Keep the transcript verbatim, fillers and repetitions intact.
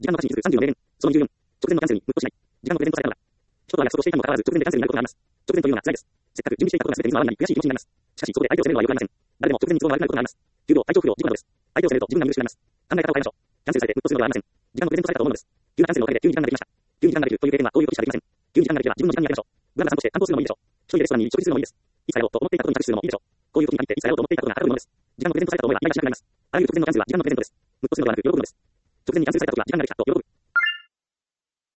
時間の価値にするさんじゅうの名言。そのにじゅうよん。直前のキャンセルにムッとしない。時間のプレゼントされたのだ。人とは約束をしていたにもかかわらず、直前でキャンセルになることがあります。直前というのは辛いです。せっかく準備していたことが全て水の泡になり、悔しい気持ちになります。しかし、そこで相手を責めるのは良くありません。誰でも直前に都合の悪くなることがあります。休病、体調不良、事故などです。相手を責めると自分が見苦しくなります。考え方を変えましょう。キャンセルされてムッとするのではありません。時間のプレゼントされたと思うのです。急なキャンセルのおかげで急に時間ができました。急に時間ができるという経験はこういうことしかできません。急に時間ができれば自分の時間にあげましょう。ブランドさんとして担当するのもいいでしょう。一人でレストランに食事するのもいいです。いつやろうと思っていたことに着手するのもいいでしょう。こういう時に限っていつやろうと思っていたことが当たるものです。時間のプレゼントされたと思えば今がしなくなります。あらゆる直前のキャンセルは時間のプレゼントです。ムッとするのではなく喜ぶのです。直前にキャンセルされた時は時間ができたと喜